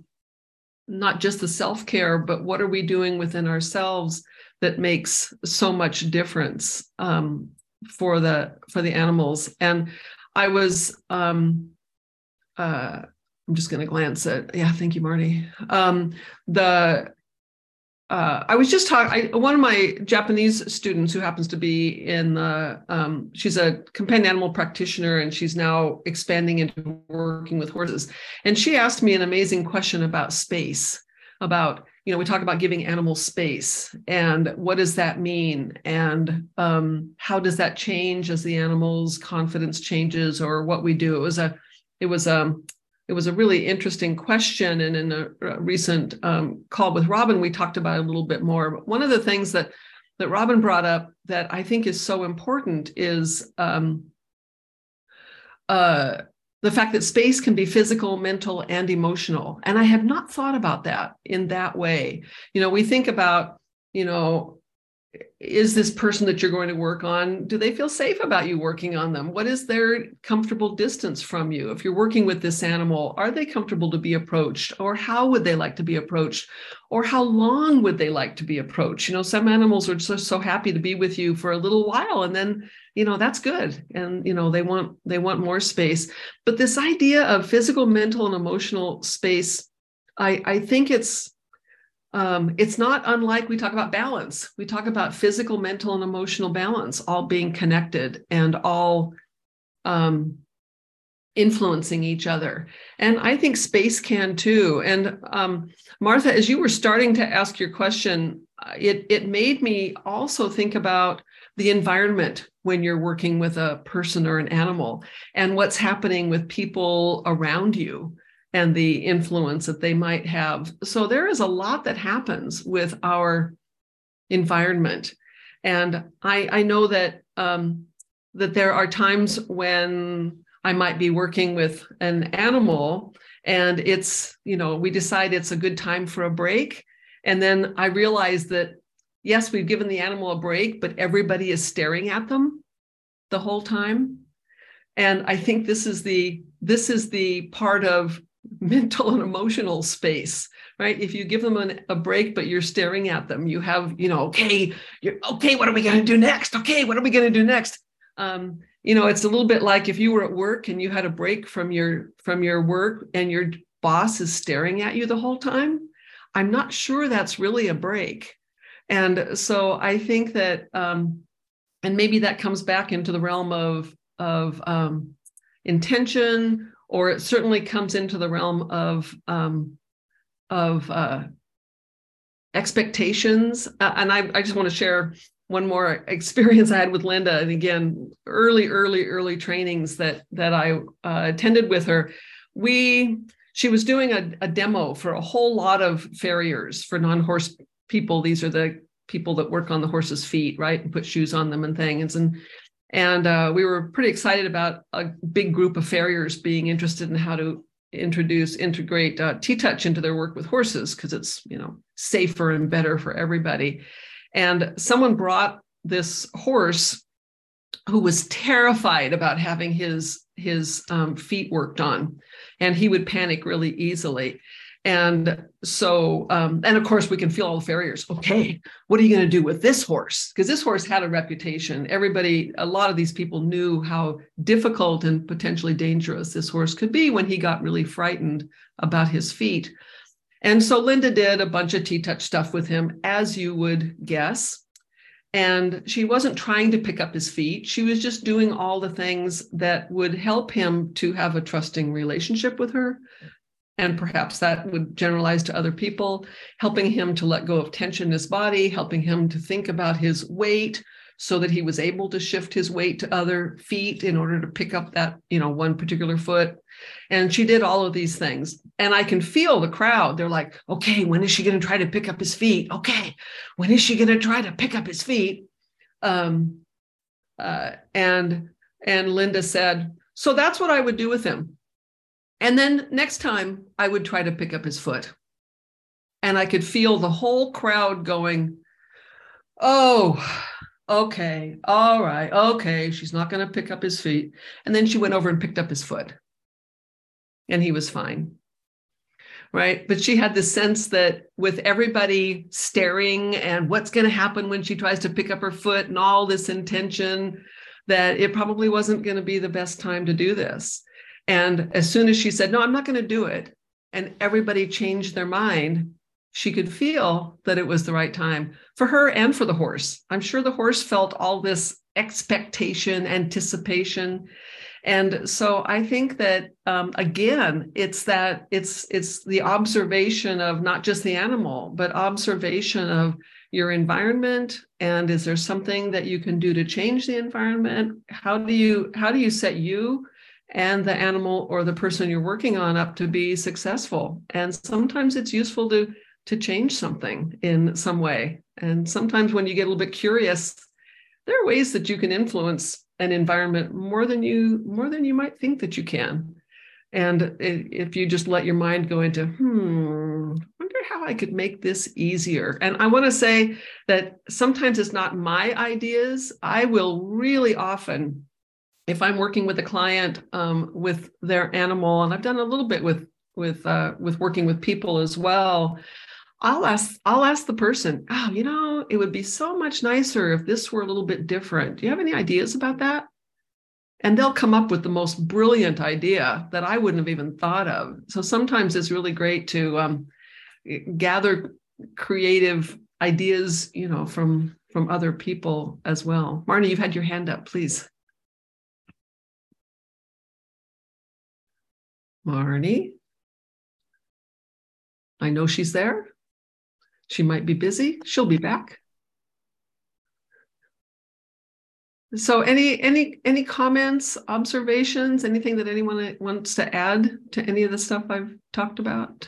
not just the self-care, but what are we doing within ourselves that makes so much difference um, for the for the animals. And I was, um, uh, I'm just going to glance at, yeah, thank you, Marty. Um, the uh, I was just talking, one of my Japanese students who happens to be in the, um, she's a companion animal practitioner, and she's now expanding into working with horses. And she asked me an amazing question about space, about, you know, we talk about giving animals space, and what does that mean? And um, how does that change as the animal's confidence changes, or what we do? It was a, it was a, it was a really interesting question. And in a, a recent um, call with Robin, we talked about it a little bit more. But one of the things that, that Robin brought up that I think is so important is um, uh, the fact that space can be physical, mental, and emotional. And I had not thought about that in that way. You know, we think about, you know, is this person that you're going to work on, do they feel safe about you working on them? What is their comfortable distance from you? If you're working with this animal, are they comfortable to be approached? Or how would they like to be approached? Or how long would they like to be approached? You know, some animals are just so happy to be with you for a little while, and then, you know, that's good. And, you know, they want, they want more space. But this idea of physical, mental, and emotional space, I, I think it's, Um, it's not unlike, we talk about balance. We talk about physical, mental, and emotional balance, all being connected and all um, influencing each other. And I think space can too. And um, Martha, as you were starting to ask your question, it, it made me also think about the environment when you're working with a person or an animal, and what's happening with people around you, and the influence that they might have. So there is a lot that happens with our environment. And I, I know that, um, that there are times when I might be working with an animal, and it's, you know, we decide it's a good time for a break. And then I realize that, yes, we've given the animal a break, but everybody is staring at them the whole time. And I think this is the, this is the part of mental and emotional space, right? If you give them an, a break, but you're staring at them, you have, you know, okay, you're, okay, what are we going to do next? Okay, what are we going to do next? Um, you know, it's a little bit like if you were at work and you had a break from your from your work and your boss is staring at you the whole time. I'm not sure that's really a break. And so I think that, um, and maybe that comes back into the realm of, of um, intention, or it certainly comes into the realm of, um, of uh, expectations. Uh, and I, I just want to share one more experience I had with Linda. And again, early, early, early trainings that, that I uh, attended with her. We, she was doing a, a demo for a whole lot of farriers, for non-horse people. These are the people that work on the horse's feet, right? And put shoes on them and things. And, and uh, we were pretty excited about a big group of farriers being interested in how to introduce, integrate uh, T-Touch into their work with horses, because it's, you know, safer and better for everybody. And someone brought this horse who was terrified about having his, his um, feet worked on, and he would panic really easily. And so, um, and of course, we can feel all the farriers. Okay, what are you going to do with this horse? Because this horse had a reputation. Everybody, a lot of these people knew how difficult and potentially dangerous this horse could be when he got really frightened about his feet. And so Linda did a bunch of T-Touch stuff with him, as you would guess. And she wasn't trying to pick up his feet. She was just doing all the things that would help him to have a trusting relationship with her. And perhaps that would generalize to other people, helping him to let go of tension in his body, helping him to think about his weight so that he was able to shift his weight to other feet in order to pick up that, you know, one particular foot. And she did all of these things. And I can feel the crowd. They're like, okay, when is she going to try to pick up his feet? Okay, when is she going to try to pick up his feet? Um, uh, and, and Linda said, so that's what I would do with him. And then next time I would try to pick up his foot. And I could feel the whole crowd going, oh, okay, all right, okay, she's not going to pick up his feet. And then she went over and picked up his foot. And he was fine, right? But she had this sense that with everybody staring and what's going to happen when she tries to pick up her foot and all this intention, that it probably wasn't going to be the best time to do this. And as soon as she said, no, I'm not going to do it, and everybody changed their mind, she could feel that it was the right time for her and for the horse. I'm sure the horse felt all this expectation, anticipation. And so I think that, um, again, it's that it's it's the observation of not just the animal, but observation of your environment. And is there something that you can do to change the environment? How do you how do you set you and the animal or the person you're working on up to be successful? And sometimes it's useful to to change something in some way. And sometimes when you get a little bit curious, there are ways that you can influence an environment more than you more than you might think that you can. And if you just let your mind go into, hmm, I wonder how I could make this easier. And I want to say that sometimes it's not my ideas. I will really often, if I'm working with a client um, with their animal, and I've done a little bit with with uh, with working with people as well, I'll ask I'll ask the person, oh, you know, it would be so much nicer if this were a little bit different. Do you have any ideas about that? And they'll come up with the most brilliant idea that I wouldn't have even thought of. So sometimes it's really great to um, gather creative ideas, you know, from from other people as well. Marnie, you've had your hand up, please. Marnie, I know she's there. She might be busy. She'll be back. So any any any comments, observations, anything that anyone wants to add to any of the stuff I've talked about?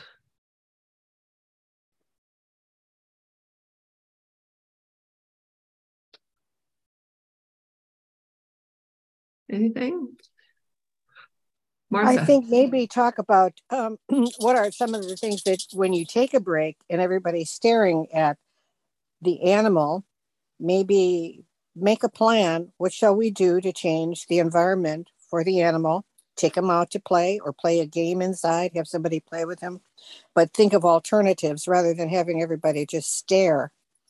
Anything? Martha. I think maybe talk about um, what are some of the things that when you take a break and everybody's staring at the animal, maybe make a plan. What shall we do to change the environment for the animal? take him out to play or play a game inside, have somebody play with him, but think of alternatives rather than having everybody just stare.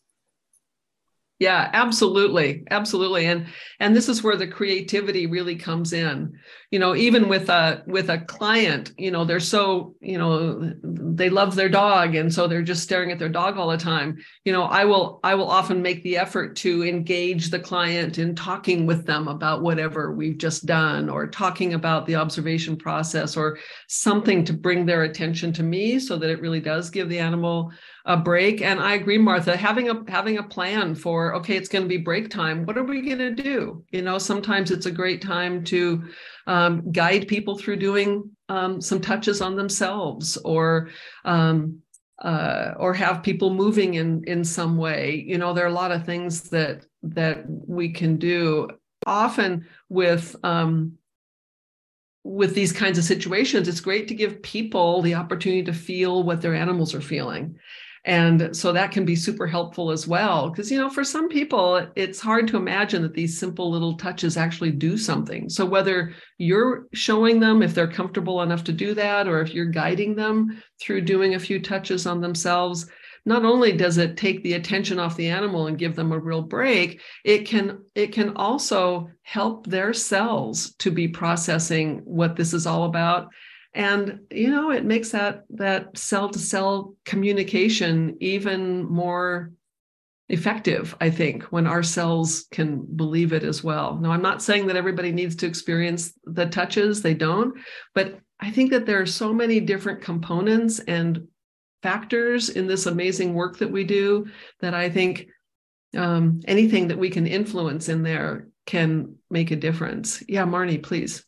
Yeah, absolutely. Absolutely. And and this is where the creativity really comes in. You know, even with a with a client, you know, they're so, you know, they love their dog. And so they're just staring at their dog all the time. You know, I will I will often make the effort to engage the client in talking with them about whatever we've just done, or talking about the observation process, or something to bring their attention to me so that it really does give the animal a break. And I agree, Martha, having a having a plan for, okay, it's going to be break time. What are we going to do? You know, sometimes it's a great time to um, guide people through doing um, some touches on themselves, or um, uh, or have people moving in in some way. You know, there are a lot of things that that we can do. Often with um, with these kinds of situations, it's great to give people the opportunity to feel what their animals are feeling. And so that can be super helpful as well. Because, you know, for some people, it's hard to imagine that these simple little touches actually do something. So whether you're showing them if they're comfortable enough to do that, or if you're guiding them through doing a few touches on themselves, not only does it take the attention off the animal and give them a real break, it can it can also help their cells to be processing what this is all about. And, you know, it makes that that cell-to-cell communication even more effective, I think, when our cells can believe it as well. Now, I'm not saying that everybody needs to experience the touches, they don't, but I think that there are so many different components and factors in this amazing work that we do that I think um, anything that we can influence in there can make a difference. Yeah, Marnie, please.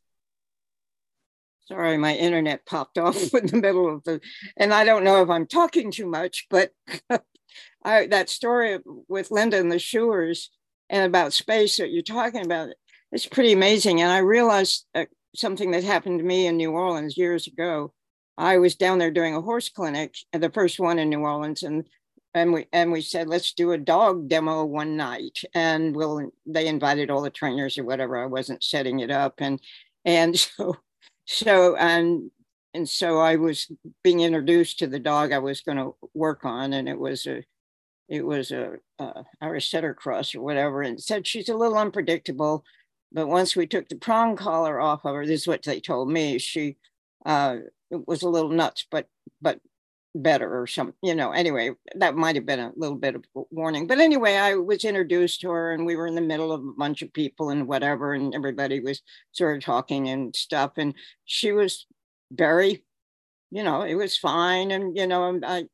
Sorry, my internet popped off in the middle of the, and I don't know if I'm talking too much, but I, that story with Linda and the Shewers and about space that you're talking about, it's pretty amazing. And I realized uh, something that happened to me in New Orleans years ago. I was down there doing a horse clinic, the first one in New Orleans, and and we and we said, let's do a dog demo one night. And we'll they invited all the trainers or whatever. I wasn't setting it up, and and so. So, and, and so I was being introduced to the dog I was going to work on, and it was a, it was a, a Irish setter cross or whatever, and said she's a little unpredictable, but once we took the prong collar off of her, this is what they told me, she uh, was a little nuts, but, but better or something, you know, anyway, that might've been a little bit of a warning. But anyway, I was introduced to her and we were in the middle of a bunch of people and whatever, and everybody was sort of talking and stuff. And she was very, you know, it was fine. And, you know, I,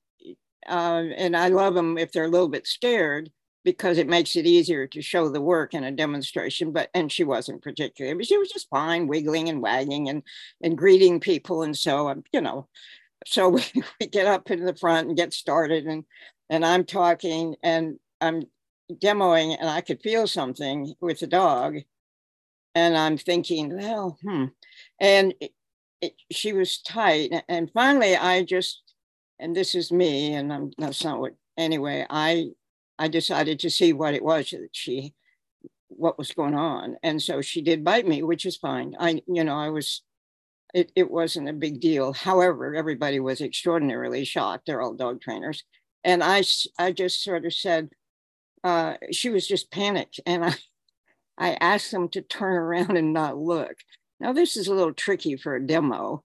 uh, and I love them if they're a little bit scared, because it makes it easier to show the work in a demonstration. But, and she wasn't particularly, but she was just fine, wiggling and wagging and, and greeting people. And so, you know, so we, we get up in the front and get started, and and I'm talking and I'm demoing, and I could feel something with the dog, and I'm thinking, well, hmm. And it, it, she was tight, and finally I just, and this is me, and I'm that's not what anyway. I I decided to see what it was that she, what was going on, and so she did bite me, which is fine. I you know I was. It, it wasn't a big deal. However, everybody was extraordinarily shocked. They're all dog trainers. And I, I just sort of said, uh, she was just panicked. And I, I asked them to turn around and not look. Now, this is a little tricky for a demo,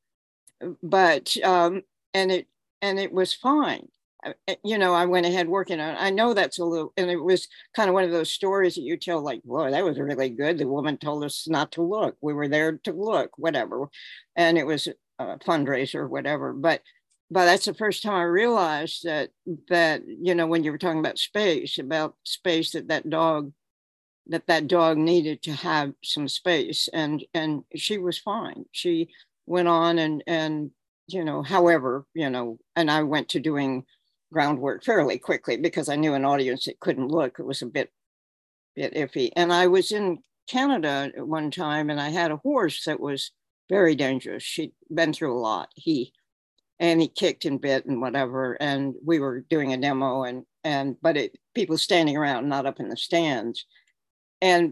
but, um, and it, and it was fine. You know, I went ahead working on it. I know that's a little, and it was kind of one of those stories that you tell, like, whoa, that was really good. The woman told us not to look. We were there to look, whatever. And it was a fundraiser or whatever. But but that's the first time I realized that, that, you know, when you were talking about space, about space that that dog, that that dog needed to have some space. And, and she was fine. She went on and, and, you know, however, you know, and I went to doing groundwork fairly quickly because I knew an audience that couldn't look. It was a bit, bit iffy. And I was in Canada at one time, and I had a horse that was very dangerous. She'd been through a lot. He, and he kicked and bit and whatever. And we were doing a demo, and and but it people standing around, not up in the stands. And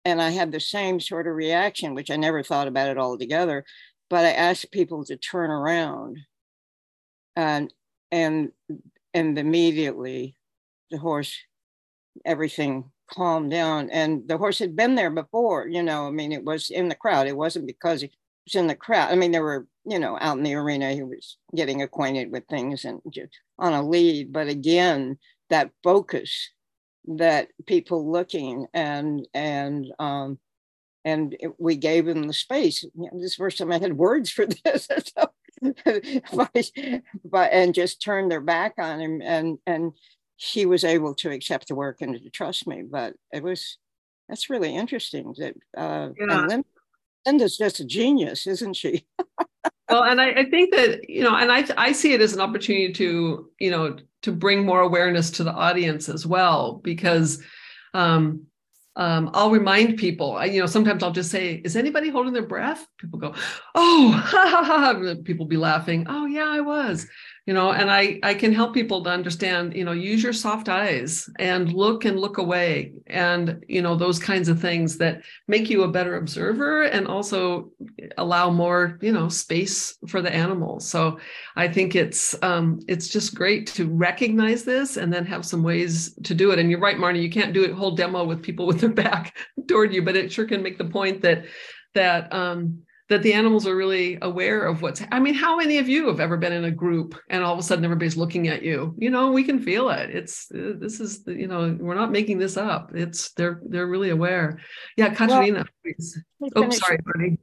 and I had the same sort of reaction, which I never thought about it altogether, but I asked people to turn around, and and and immediately the horse, everything calmed down, and the horse had been there before, you know, I mean, it was in the crowd. It wasn't because he was in the crowd. I mean, there were, you know, out in the arena, he was getting acquainted with things and just on a lead. But again, that focus, that people looking, and and um and it, we gave him the space. You know, this is the first time I had words for this. So, but, but and just turned their back on him, and and he was able to accept the work and to trust me. But it was, that's really interesting. That uh, yeah. and Linda, Linda's just a genius, isn't she? Well, and I, I think that, you know, and I I see it as an opportunity to, you know, to bring more awareness to the audience as well, because um, um, I'll remind people, I, you know, sometimes I'll just say, is anybody holding their breath? People go, oh, ha, ha, ha. People be laughing. Oh, yeah, I was. You know, and I, I can help people to understand, you know, use your soft eyes and look and look away, and, you know, those kinds of things that make you a better observer and also allow more, you know, space for the animals. So I think it's um, it's just great to recognize this and then have some ways to do it. And you're right, Marnie, you can't do a whole demo with people with their back toward you, but it sure can make the point that that um, that the animals are really aware of what's, I mean, how many of you have ever been in a group and all of a sudden everybody's looking at you? You know, we can feel it. It's, this is, you know, we're not making this up. It's, they're, they're really aware. Yeah, Katerina, well, please. Oh, sorry, Marty.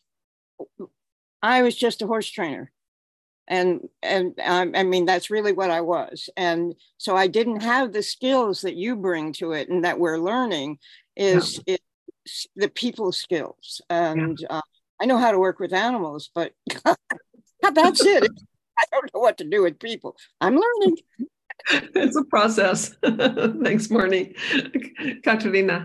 I was just a horse trainer. And, and um, I mean, that's really what I was. And so I didn't have the skills that you bring to it and that we're learning is, yeah. is the people skills. And, yeah. uh, I know how to work with animals, but that's it. I don't know what to do with people. I'm learning. It's a process. Thanks, Marnie. Katerina.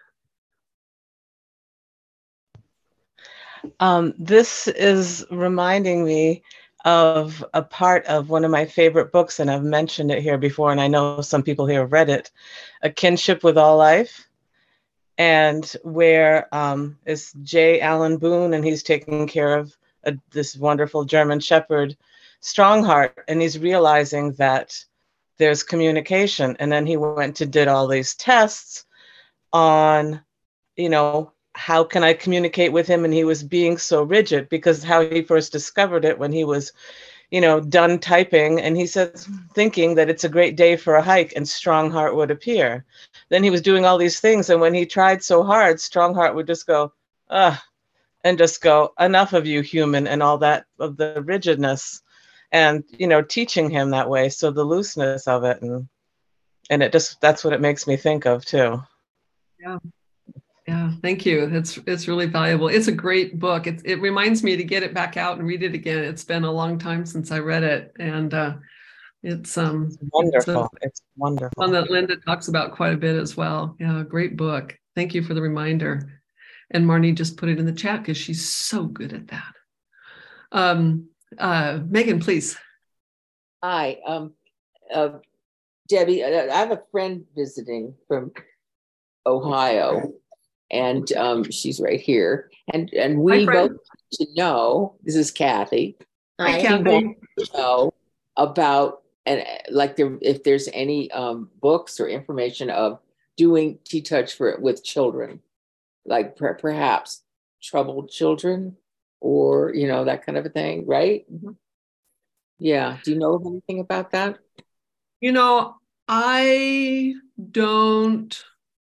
Um, this is reminding me of a part of one of my favorite books, and I've mentioned it here before, and I know some people here have read it, A Kinship with All Life. And where um, is J. Allen Boone, and he's taking care of a, this wonderful German Shepherd, Strongheart, and he's realizing that there's communication. And then he went to did all these tests on, you know, how can I communicate with him? And he was being so rigid, because how he first discovered it when he was, you know, done typing, and he says, thinking that it's a great day for a hike, and Strongheart would appear. Then he was doing all these things, and when he tried so hard, Strongheart would just go, ah, and just go, enough of you, human, and all that of the rigidness, and, you know, teaching him that way. So the looseness of it, and and it just, that's what it makes me think of too. Yeah. Yeah, thank you. It's it's really valuable. It's a great book. It it reminds me to get it back out and read it again. It's been a long time since I read it, and uh, it's um it's wonderful. It's, a, it's wonderful. One that Linda talks about quite a bit as well. Yeah, great book. Thank you for the reminder. And Marnie just put it in the chat because she's so good at that. Um, uh, Megan, please. Hi, um, uh, Debbie. I have a friend visiting from Ohio. And um, she's right here. And and we Hi, both want to know, this is Kathy. Hi, Kathy. To know about, and like there, if there's any um, books or information of doing T-Touch for with children, like per, perhaps troubled children or, you know, that kind of a thing, right? Mm-hmm. Yeah. Do you know of anything about that? You know, I don't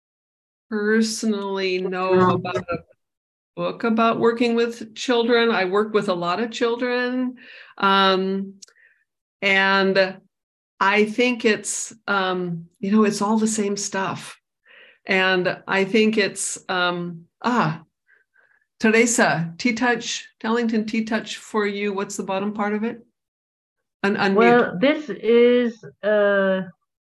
personally know about a book about working with children. I work with a lot of children. Um, and I think it's, um, you know, it's all the same stuff. And I think it's, um, ah, Teresa, T-Touch, Tellington T-Touch for you. What's the bottom part of it? Un- unmute. Well, this is, uh,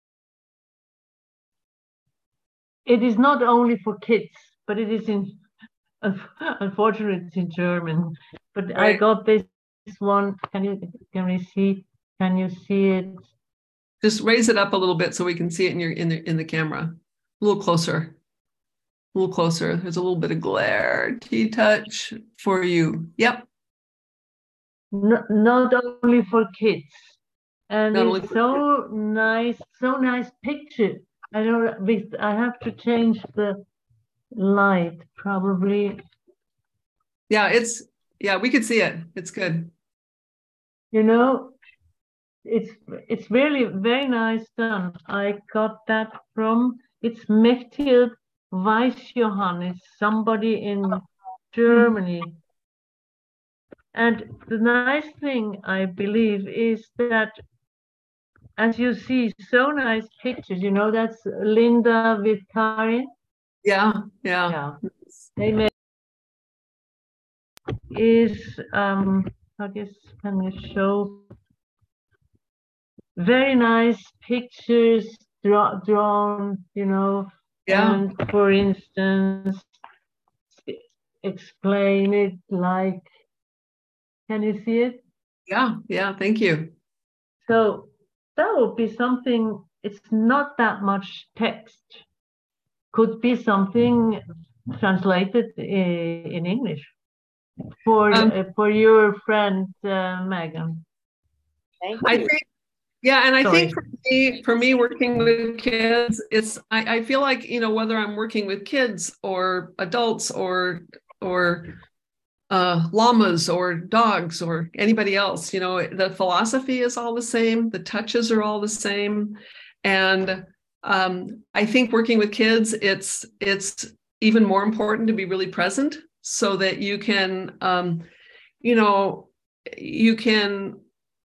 it is not only for kids, but it is in, unfortunately, it's in German. But right. I got this one. Can you can we see? Can you see it? Just raise it up a little bit so we can see it in your in the in the camera. A little closer. A little closer. There's a little bit of glare. T-touch for you. Yep. No, not only for kids. And Not it's so kids. nice, so nice picture. I don't, I have to change the light probably. Yeah, it's, yeah, we could see it. It's good. You know, it's it's really very nice done. I got that from, it's Mechthild Weiss-Johannes, somebody in Germany. And the nice thing, I believe, is that as you see, so nice pictures, you know, that's Linda with Karin. Yeah, yeah. Yeah. They made is um I guess can you show very nice pictures draw, drawn, you know, yeah. And for instance, explain it like, can you see it? Yeah, yeah, thank you. So that would be something, it's not that much text. Could be something translated in English for um, uh, for your friend uh, Megan. Thank I you. think, yeah, and I Sorry. think for me, for me working with kids, it's I, I feel like, you know, whether I'm working with kids or adults or or uh, llamas or dogs or anybody else, you know, the philosophy is all the same, the touches are all the same, and um, I think working with kids, it's it's even more important to be really present so that you can, um, you know, you can.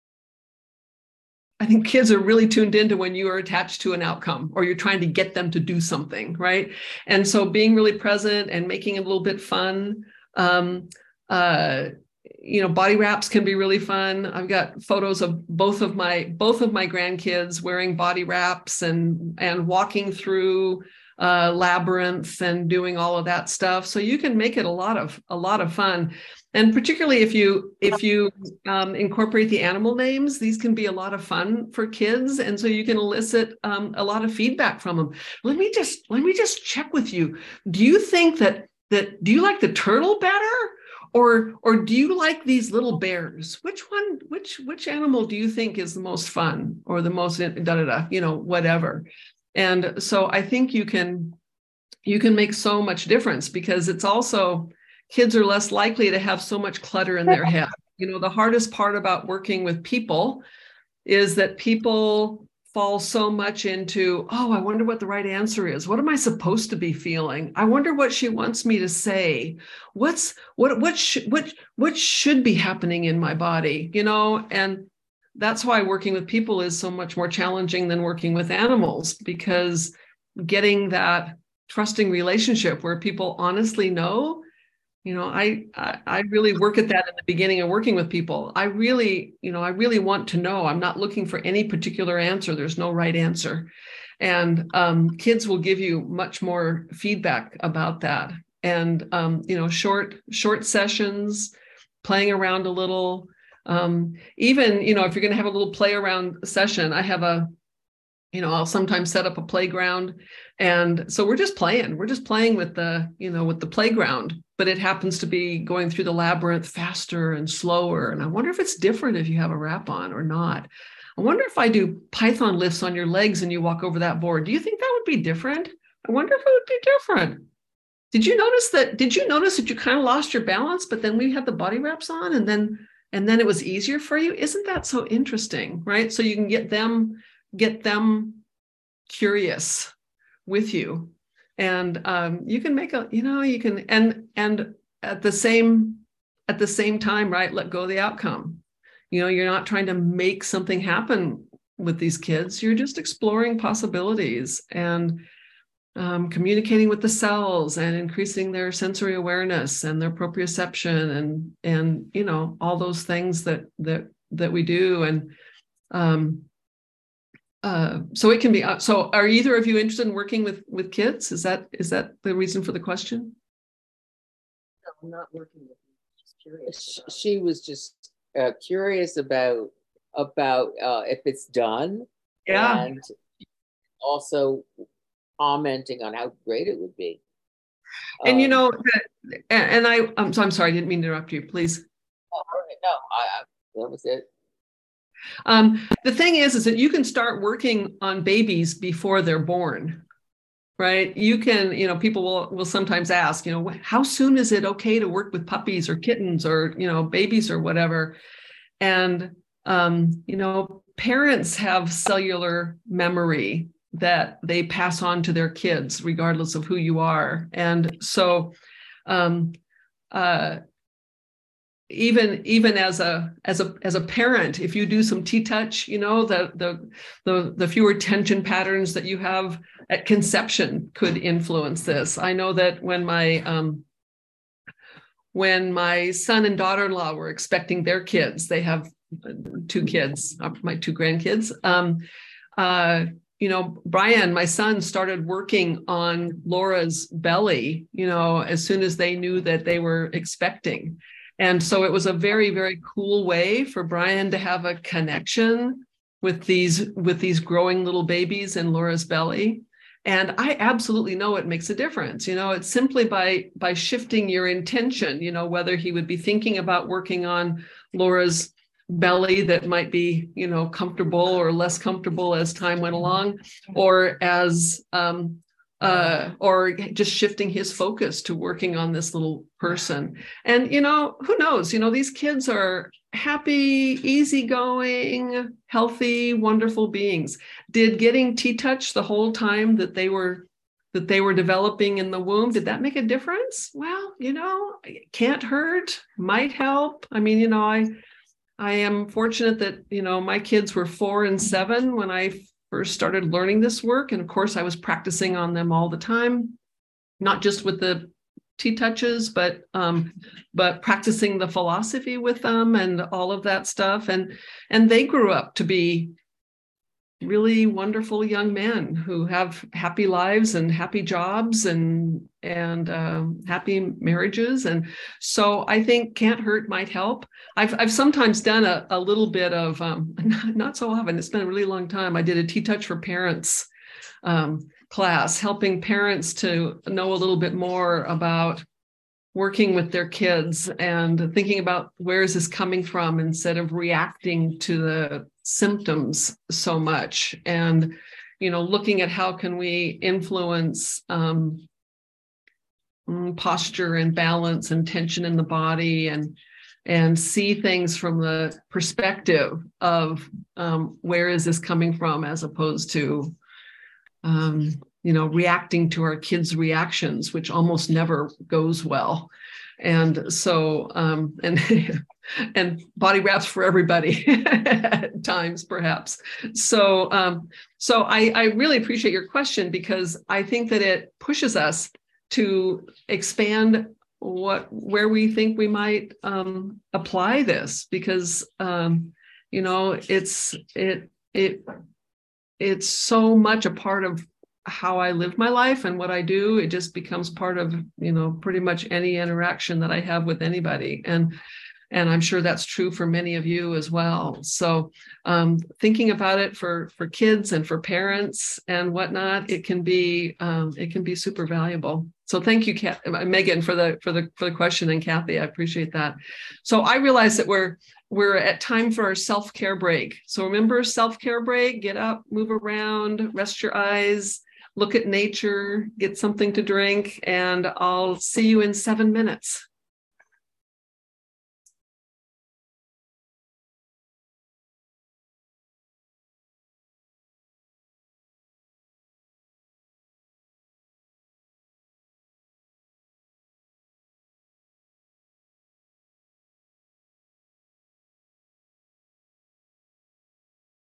I think kids are really tuned into when you are attached to an outcome or you're trying to get them to do something, right? And so being really present and making it a little bit fun. Um, uh, you know, body wraps can be really fun. I've got photos of both of my both of my grandkids wearing body wraps and and walking through uh, labyrinth and doing all of that stuff. So you can make it a lot of a lot of fun. And particularly if you if you um, incorporate the animal names, these can be a lot of fun for kids, and so you can elicit um, a lot of feedback from them. Let me just let me just check with you. Do you think that that do you like the turtle better, or or do you like these little bears? Which one? Which which animal do you think is the most fun or the most da da da? You know, whatever. And so I think you can you can make so much difference because it's also. Kids are less likely to have so much clutter in their head. You know, the hardest part about working with people is that people fall so much into, oh, I wonder what the right answer is. What am I supposed to be feeling? I wonder what she wants me to say. What's what what should what what should be happening in my body? You know, and that's why working with people is so much more challenging than working with animals, because getting that trusting relationship where people honestly know. You know, I, I I really work at that in the beginning of working with people. I really, you know, I really want to know. I'm not looking for any particular answer. There's no right answer. And um, kids will give you much more feedback about that. And, um, you know, short, short sessions, playing around a little. Um, even, you know, if you're going to have a little play around session, I have a, you know, I'll sometimes set up a playground. And so we're just playing. We're just playing with the, you know, with the playground. But it happens to be going through the labyrinth faster and slower. And I wonder if it's different if you have a wrap on or not. I wonder if I do Python lifts on your legs and you walk over that board. Do you think that would be different? I wonder if it would be different. Did you notice that? Did you notice that you kind of lost your balance, but then we had the body wraps on and then and then it was easier for you? Isn't that so interesting, right? So you can get them, get them curious with you. And um, you can make a, you know, you can, and and at the same at the same time, right, let go of the outcome. You know, you're not trying to make something happen with these kids. You're just exploring possibilities and um, communicating with the cells and increasing their sensory awareness and their proprioception and and you know all those things that that that we do. And um, Uh, so it can be, uh, so are either of you interested in working with, with kids? Is that, is that the reason for the question? No, I'm not working with them. Just curious. She was just uh, curious about, about uh, if it's done. Yeah. And also commenting on how great it would be. And, you Um, know, and, and I, I'm, so I'm sorry, I didn't mean to interrupt you, please. oh, all right, no, I, I, that was it. Um, the thing is, is that you can start working on babies before they're born, right? You can, you know, people will, will sometimes ask, you know, how soon is it okay to work with puppies or kittens or, you know, babies or whatever? And, um, you know, parents have cellular memory that they pass on to their kids, regardless of who you are. And so, um, uh, even even as a as a as a parent, if you do some T-touch, you know, the the the the fewer tension patterns that you have at conception could influence this. I know that when my um when my son and daughter-in-law were expecting their kids, they have two kids, my two grandkids. Um, uh, you know, Brian, my son, started working on Laura's belly, you know, as soon as they knew that they were expecting. And so it was a very, very cool way for Brian to have a connection with these with these growing little babies in Laura's belly. And I absolutely know it makes a difference. You know, it's simply by by shifting your intention, you know, whether he would be thinking about working on Laura's belly that might be, you know, comfortable or less comfortable as time went along, or as um, uh, or just shifting his focus to working on this little person. And, you know, who knows, you know, these kids are happy, easygoing, healthy, wonderful beings. Did getting T-touch the whole time that they were that they were developing in the womb, did that make a difference? Well, you know, it can't hurt, might help. I mean, you know, I I am fortunate that, you know, my kids were four and seven when I first started learning this work. And of course, I was practicing on them all the time, not just with the T-touches, but um, but practicing the philosophy with them and all of that stuff. And, and they grew up to be really wonderful young men who have happy lives and happy jobs and and um, happy marriages. And so I think can't hurt, might help. I've I've sometimes done a, a little bit of um, not so often. It's been a really long time. I did a T-touch for parents um, class, helping parents to know a little bit more about working with their kids and thinking about where is this coming from instead of reacting to the symptoms so much, and you know, looking at how can we influence um, posture and balance and tension in the body, and and see things from the perspective of um, where is this coming from, as opposed to um, you know, reacting to our kids' reactions, which almost never goes well. And so, um, and and body wraps for everybody at times, perhaps. So, um, so I, I really appreciate your question, because I think that it pushes us to expand what where we think we might um, apply this, because um, you know, it's it it it's so much a part of how I live my life and what I do. It just becomes part of, you know, pretty much any interaction that I have with anybody. And, and I'm sure that's true for many of you as well. So um, thinking about it for, for kids and for parents and whatnot, it can be, um, it can be super valuable. So thank you, Kat, Megan, for the, for the, for the question, and Kathy, I appreciate that. So I realize that we're, we're at time for our self-care break. So remember, self-care break, get up, move around, rest your eyes, look at nature, get something to drink, and I'll see you in seven minutes.